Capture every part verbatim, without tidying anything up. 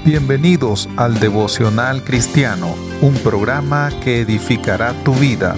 Bienvenidos al Devocional Cristiano, un programa que edificará tu vida.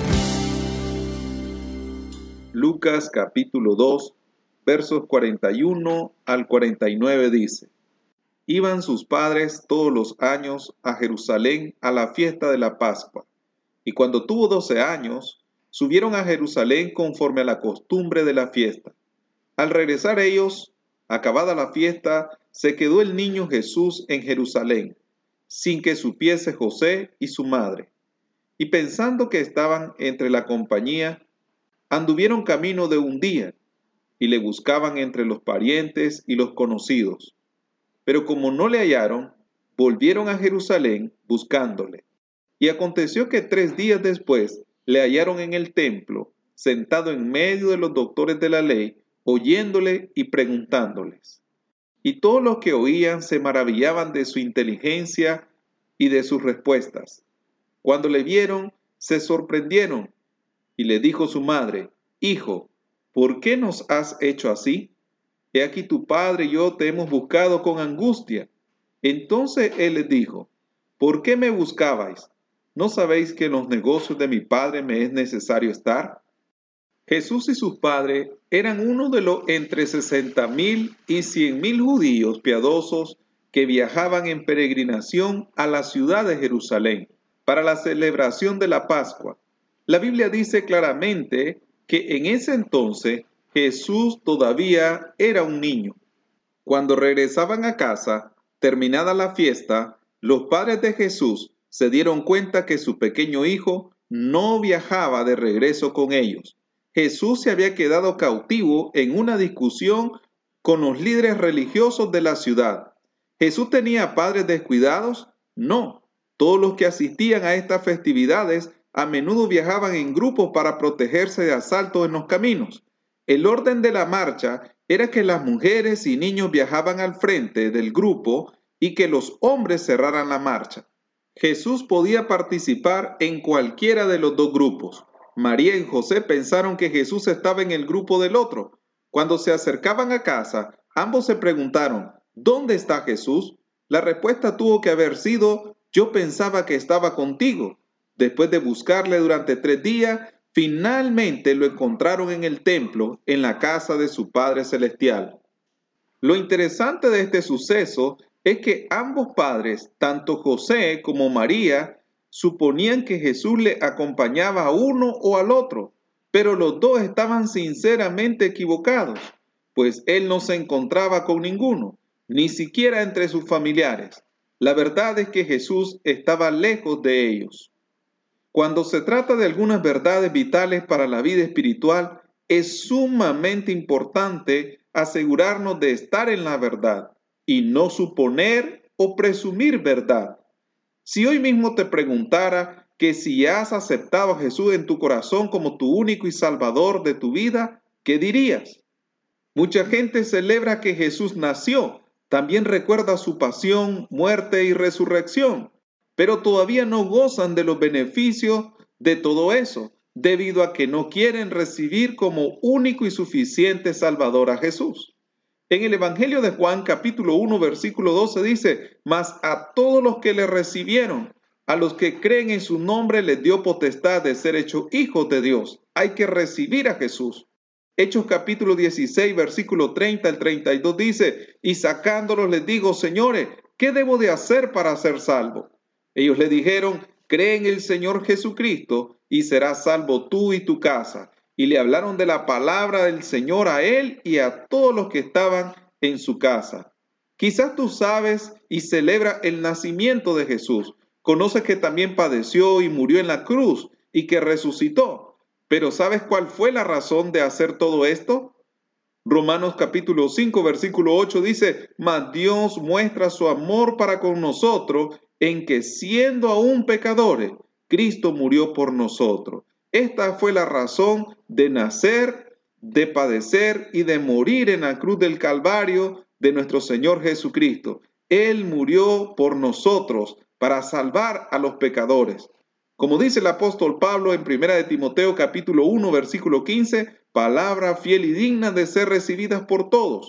Lucas capítulo dos, versos cuarenta y uno al cuarenta y nueve dice: Iban sus padres todos los años a Jerusalén a la fiesta de la Pascua, y cuando tuvo doce años, subieron a Jerusalén conforme a la costumbre de la fiesta. Al regresar ellos, acabada la fiesta, se quedó el niño Jesús en Jerusalén, sin que supiese José y su madre. Y pensando que estaban entre la compañía, anduvieron camino de un día, y le buscaban entre los parientes y los conocidos. Pero como no le hallaron, volvieron a Jerusalén buscándole. Y aconteció que tres días después le hallaron en el templo, sentado en medio de los doctores de la ley, oyéndole y preguntándoles. Y todos los que oían se maravillaban de su inteligencia y de sus respuestas. Cuando le vieron, se sorprendieron, y le dijo su madre: Hijo, ¿por qué nos has hecho así? He aquí tu padre y yo te hemos buscado con angustia. Entonces él les dijo: ¿Por qué me buscabais? ¿No sabéis que en los negocios de mi padre me es necesario estar? Jesús y sus padres eran uno de los entre sesenta mil y cien mil judíos piadosos que viajaban en peregrinación a la ciudad de Jerusalén para la celebración de la Pascua. La Biblia dice claramente que en ese entonces Jesús todavía era un niño. Cuando regresaban a casa, terminada la fiesta, los padres de Jesús se dieron cuenta que su pequeño hijo no viajaba de regreso con ellos. Jesús se había quedado cautivo en una discusión con los líderes religiosos de la ciudad. ¿Jesús tenía padres descuidados? No. Todos los que asistían a estas festividades a menudo viajaban en grupos para protegerse de asaltos en los caminos. El orden de la marcha era que las mujeres y niños viajaban al frente del grupo y que los hombres cerraran la marcha. Jesús podía participar en cualquiera de los dos grupos. María y José pensaron que Jesús estaba en el grupo del otro. Cuando se acercaban a casa, ambos se preguntaron: ¿dónde está Jesús? La respuesta tuvo que haber sido: yo pensaba que estaba contigo. Después de buscarle durante tres días, finalmente lo encontraron en el templo, en la casa de su Padre Celestial. Lo interesante de este suceso es que ambos padres, tanto José como María, suponían que Jesús le acompañaba a uno o al otro, pero los dos estaban sinceramente equivocados, pues él no se encontraba con ninguno, ni siquiera entre sus familiares. La verdad es que Jesús estaba lejos de ellos. Cuando se trata de algunas verdades vitales para la vida espiritual, es sumamente importante asegurarnos de estar en la verdad y no suponer o presumir verdad. Si hoy mismo te preguntara que si has aceptado a Jesús en tu corazón como tu único y salvador de tu vida, ¿qué dirías? Mucha gente celebra que Jesús nació, también recuerda su pasión, muerte y resurrección, pero todavía no gozan de los beneficios de todo eso, debido a que no quieren recibir como único y suficiente Salvador a Jesús. En el Evangelio de Juan, capítulo uno, versículo doce dice: Mas a todos los que le recibieron, a los que creen en su nombre, les dio potestad de ser hechos hijos de Dios. Hay que recibir a Jesús. Hechos capítulo dieciséis, versículo treinta al treinta y dos dice: Y sacándolos les digo: Señores, ¿qué debo de hacer para ser salvo? Ellos le dijeron: Cree en el Señor Jesucristo y serás salvo tú y tu casa. Y le hablaron de la palabra del Señor a él y a todos los que estaban en su casa. Quizás tú sabes y celebras el nacimiento de Jesús. Conoces que también padeció y murió en la cruz y que resucitó. Pero ¿sabes cuál fue la razón de hacer todo esto? Romanos capítulo cinco, versículo ocho dice: Mas Dios muestra su amor para con nosotros en que, siendo aún pecadores, Cristo murió por nosotros. Esta fue la razón de nacer, de padecer y de morir en la cruz del Calvario de nuestro Señor Jesucristo. Él murió por nosotros para salvar a los pecadores. Como dice el apóstol Pablo en primera de Timoteo capítulo uno, versículo quince, palabra fiel y digna de ser recibidas por todos,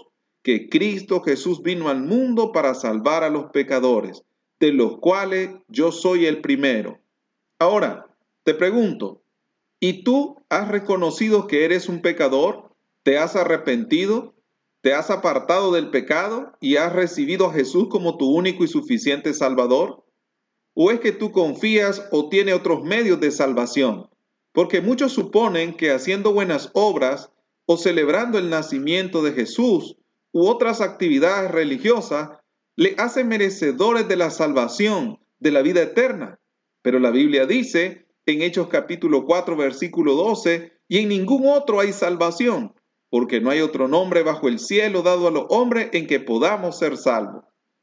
que Cristo Jesús vino al mundo para salvar a los pecadores, de los cuales yo soy el primero. Ahora, te pregunto, ¿y tú has reconocido que eres un pecador? ¿Te has arrepentido? ¿Te has apartado del pecado y has recibido a Jesús como tu único y suficiente Salvador? ¿O es que tú confías o tienes otros medios de salvación? Porque muchos suponen que haciendo buenas obras o celebrando el nacimiento de Jesús u otras actividades religiosas le hacen merecedores de la salvación, de la vida eterna. Pero la Biblia dice en Hechos capítulo cuatro, versículo doce, y en ningún otro hay salvación, porque no hay otro nombre bajo el cielo dado a los hombres en que podamos ser salvos.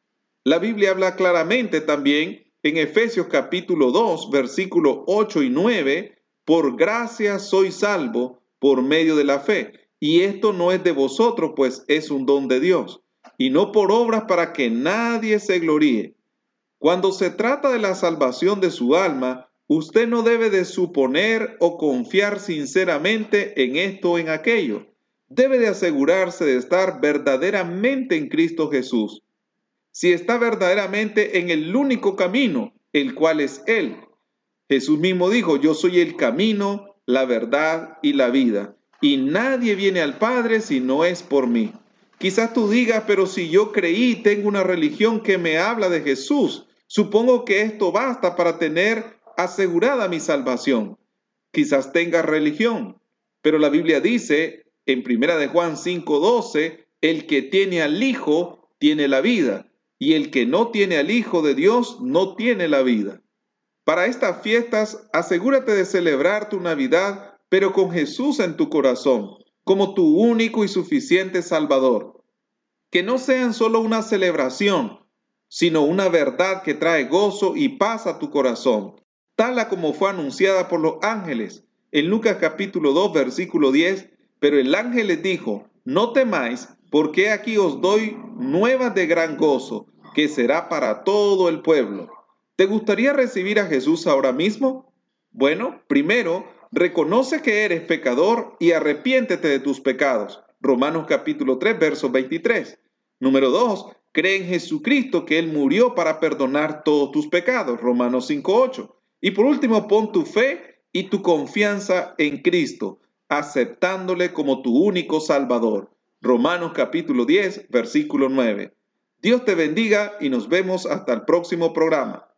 La Biblia habla claramente también en Efesios capítulo dos, versículos ocho y nueve, por gracia soy salvo por medio de la fe, y esto no es de vosotros, pues es un don de Dios, y no por obras para que nadie se gloríe. Cuando se trata de la salvación de su alma, usted no debe de suponer o confiar sinceramente en esto o en aquello. Debe de asegurarse de estar verdaderamente en Cristo Jesús. Si está verdaderamente en el único camino, el cual es Él. Jesús mismo dijo, yo soy el camino, la verdad y la vida, y nadie viene al Padre si no es por mí. Quizás tú digas, pero si yo creí, tengo una religión que me habla de Jesús, supongo que esto basta para tener asegurada mi salvación. Quizás tengas religión, pero la Biblia dice en primera de Juan cinco doce, el que tiene al Hijo tiene la vida, y el que no tiene al Hijo de Dios no tiene la vida. Para estas fiestas, asegúrate de celebrar tu Navidad, pero con Jesús en tu corazón, como tu único y suficiente Salvador. Que no sean solo una celebración, sino una verdad que trae gozo y paz a tu corazón, tal a como fue anunciada por los ángeles. En Lucas capítulo dos, versículo diez, pero el ángel les dijo, no temáis, porque aquí os doy nuevas de gran gozo, que será para todo el pueblo. ¿Te gustaría recibir a Jesús ahora mismo? Bueno, primero, reconoce que eres pecador y arrepiéntete de tus pecados. Romanos capítulo tres, verso veintitrés. Número dos, cree en Jesucristo que Él murió para perdonar todos tus pecados. Romanos cinco, ocho. Y por último, pon tu fe y tu confianza en Cristo, aceptándole como tu único Salvador. Romanos capítulo diez, versículo nueve. Dios te bendiga y nos vemos hasta el próximo programa.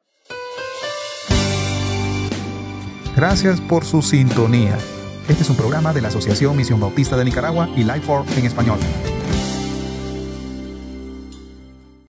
Gracias por su sintonía. Este es un programa de la Asociación Misión Bautista de Nicaragua y Life for en español.